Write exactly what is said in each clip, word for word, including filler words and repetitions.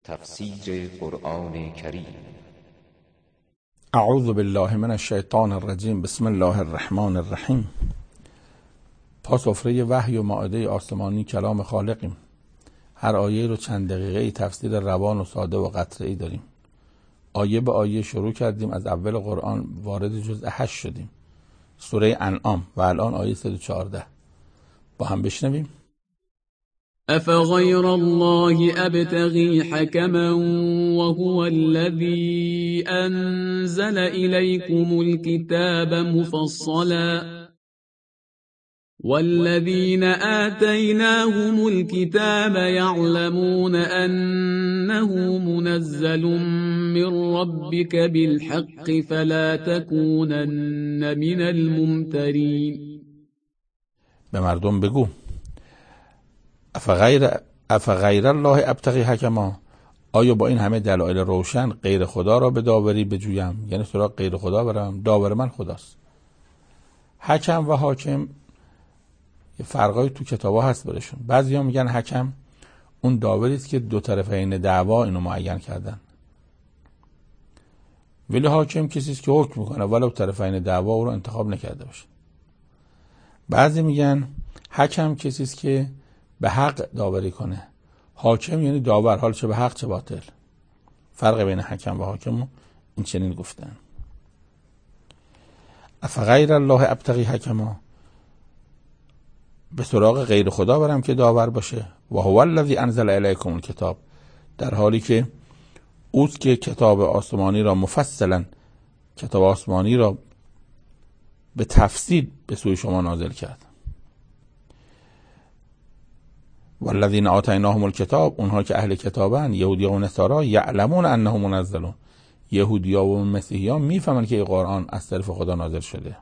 تفسیر قرآن کریم. اعوذ بالله من الشیطان الرجیم. بسم الله الرحمن الرحیم. پا سفره وحی و مائده آسمانی کلام خالقیم. هر آیه رو چند دقیقه تفسیر روان و ساده و قطعی داریم. آیه به آیه شروع کردیم، از اول قرآن وارد جزء هشت شدیم، سوره انعام، و الان آیه صد و چهارده. با هم بشنویم. أفغير الله أبتغي حكما وهو الذي أنزل إليكم الكتاب مفصلا والذين آتيناهم الكتاب يعلمون أنه منزل من ربك بالحق فلا تكونن من الممترين. به مردم بگو افغیر افغیر الله ابتغی حکما، آیا با این همه دلایل روشن غیر خدا را به داوری بجویم؟ یعنی سراغ غیر خدا برم؟ داور من خداست. حکم و حاکم یه فرقای تو کتابا هست برشون. بعضیا میگن حکم اون داوری است که دو طرفین دعوا اینو معین کردن، ولی حاکم کسی است که حکم میکنه ولو طرفین دعوا او رو انتخاب نکرده باشه. بعضی میگن حکم کسی است که به حق داوری کنه. حاکم یعنی داور، حال چه به حق چه باطل. فرق بین حکم و حاکم این چنین گفتن. افغیر الله ابتغی حکما، به سراغ غیر خدا برم که داور باشه. و هو الذی انزل الیکم الکتاب، در حالی که اوست که کتاب آسمانی را مفصلا، کتاب آسمانی را به تفصیل به سوی شما نازل کرد. والذین آتیناهم الکتاب، اونها که اهل کتابن، یهودیان و نصارا، یعلمون انه منزل، یهودیا و مسیحیان میفهمن که این قرآن از طرف خدا نازل شده.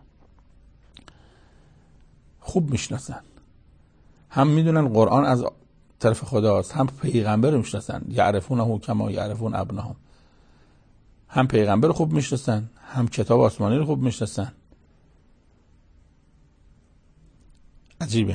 خوب میشناسن، هم میدونن قرآن از طرف خداست، هم پیغمبر رو میشناسن. یعرفونه کما یعرفون ابناهم، هم پیغمبر خوب میشناسن، هم کتاب آسمانی رو خوب میشناسن. عجیبه.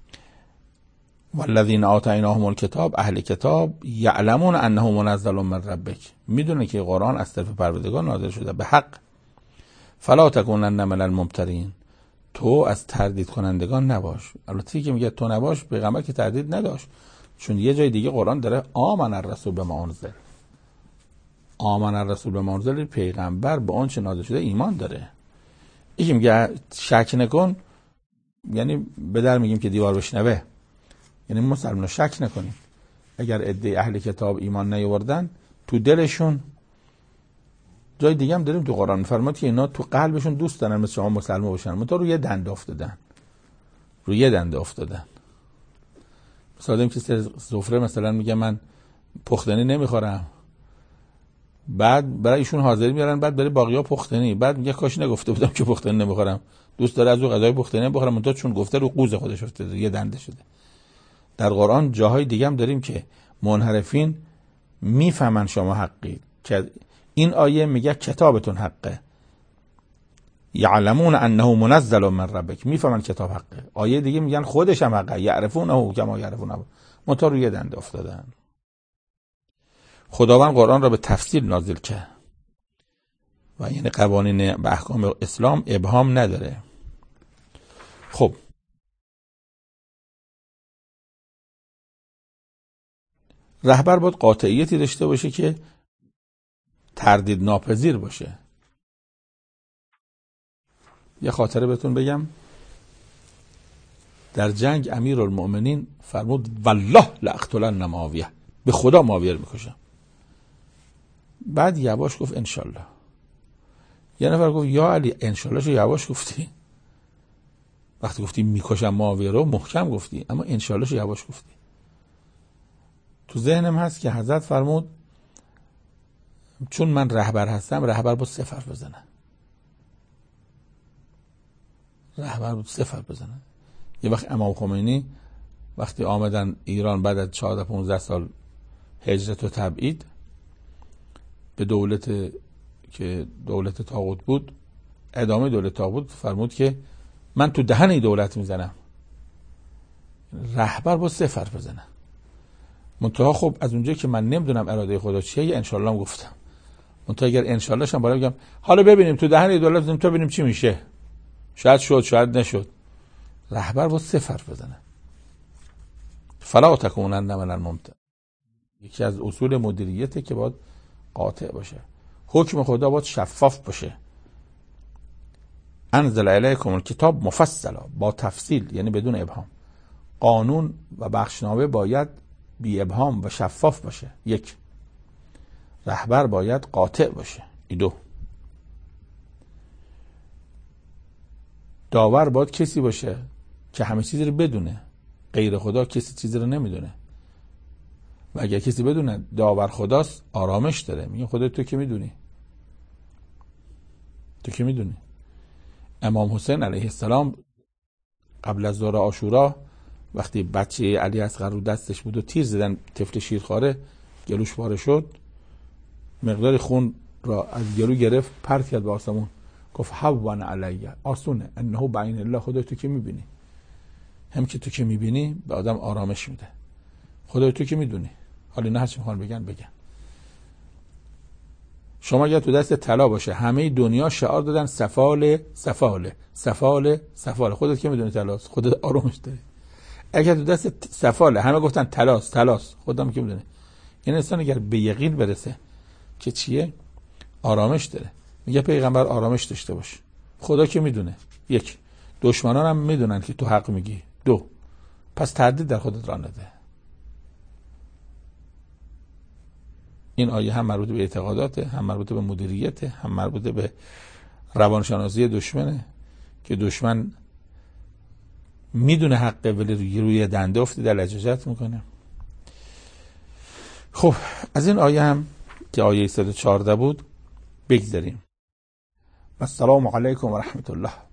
والذین آتیناهم الکتاب، اهل کتاب، یعلمون انه منزل من ربک، میدونه که قرآن از طرف پروردگار نازل شده به حق. فلا تکونن من الممترین، تو از تردید کنندگان نباش. البته که میگه تو نباش، پیغمبر که تردید نداشت، چون یه جای دیگه قرآن داره آمن الرسول بما انزل، آمن الرسول بما انزل، پیغمبر به آنچه نازل شده ایمان داره. یکی میگه شک نکن، یعنی به در میگیم که دیوار بشنوه، یعنی مسلمان شک نکنیم. اگر عده اهل کتاب ایمان نیاوردن، تو دلشون، جای دیگه هم داریم تو قرآن میفرماد که اینا تو قلبشون دوست دارن مثل شما مسلمان باشن، منتها روی دنده افتادن، روی دنده افتادن. مثلا آدم که سفره مثلا میگه من پختنی نمیخورم، بعد برای ایشون حاضری میارن، بعد برای باقی‌ها پختنی، بعد میگه کاش نگفته بودم که پختنی نمیخورم، دوست داره از اون غذای پختنی بخوره، منتها چون گفته رو قوز خودش افتاده، یه دنده شده. در قرآن جاهای دیگه هم داریم که منحرفین میفهمن شما حقی، که این آیه میگه کتابتون حقه، یعلمون انه منزل من ربک، میفهمن کتاب حقه. آیه دیگه میگن خودش هم حقه، یعرفونه کما یعرفون ابناهم، منتها روی دنده افتادن. خداوند قرآن را به تفصیل نازل کرد و یعنی قوانین و احکام اسلام ابهام نداره. خب رهبر باید قاطعیتی داشته باشه که تردید ناپذیر باشه. یه خاطره بهتون بگم. در جنگ امیرالمؤمنین فرمود والله لاقتلن معاویه، به خدا معاویه رو میکشم. بعد یواش گفت انشالله. یه نفر گفت یا علی انشالله شو یواش گفتی، وقتی گفتی میکشم معاویه رو محکم گفتی، اما انشالله شو یواش گفتی. تو ذهنم هست که حضرت فرمود چون من رهبر هستم، رهبر بود صفر بزنه، رهبر بود صفر بزنه. یه وقت امام خمینی وقتی آمدن ایران بعد از چهارده پانزده سال هجرت و تبعید به دولت که دولت طاغوت بود، ادامه دولت طاغوت، فرمود که من تو دهن این دولت میزنم، رهبر بود صفر بزنه. منتها خب از اونجایی که من نمیدونم اراده خدا چیه، یه انشالله هم گفتم. منتها اگر انشالله شم بالا بگم حالا ببینیم تو دهن دولت بزنیم تا ببینیم چی میشه، شاید شد شاید نشد. رهبر با سه حرف بزنه. فلا تکونن من الممتر. یکی از اصول مدیریته که باید قاطع باشه. حکم خدا باید شفاف باشه. انزل الیکم الکتاب مفصلا، با تفصیل یعنی بدون ابهام. قانون و بخشنامه باید بی ابهام و شفاف باشه. یک. رهبر باید قاطع باشه. دو. داور باید کسی باشه که همه چیزی رو بدونه. غیر خدا کسی چیزی رو نمیدونه. و اگر کسی بدونه داور خداست آرامش داره. میگه خدا تو که میدونی، تو که میدونی. امام حسین علیه السلام قبل از ظهر عاشورا وقتی بچه علی اصغر رو دستش بود و تیر زدن طفل شیرخواره گلوش پاره شد، مقدار خون را از گلو گرفت پرت کرد به آسمون، گفت هون علیه، آسونه، انه بعین الله، خدا تو که میبینی. هم که تو که میبینی به آدم آرامش میده. خدا تو که میدونی. حالا نه هرچی میخوان بگن بگن. شما اگر تو دست طلا باشه همه دنیا شعار دادن سفاله سفاله سفاله سفاله، خودت که میدونی طلاست، خودت آرامش داری. اگر تو دست سفاله همه گفتن طلاست طلاست، خودم که میدونی. این انسان اگر به یقین برسه که چیه آرامش داره. میگه پیغمبر آرامش داشته باش، خدا که میدونه. یک. دشمنان هم میدونن که تو حق میگی. دو. پس تردید در خودت راه نده. این آیه هم مربوط به اعتقاداته، هم مربوط به مدیریته، هم مربوط به روانشناسی دشمنه که دشمن میدونه حقه ولی روی دنده افتاده لجاجت میکنه. خب از این آیه هم که آیه صد و چهارده بود بگذاریم. السلام علیکم و رحمت الله.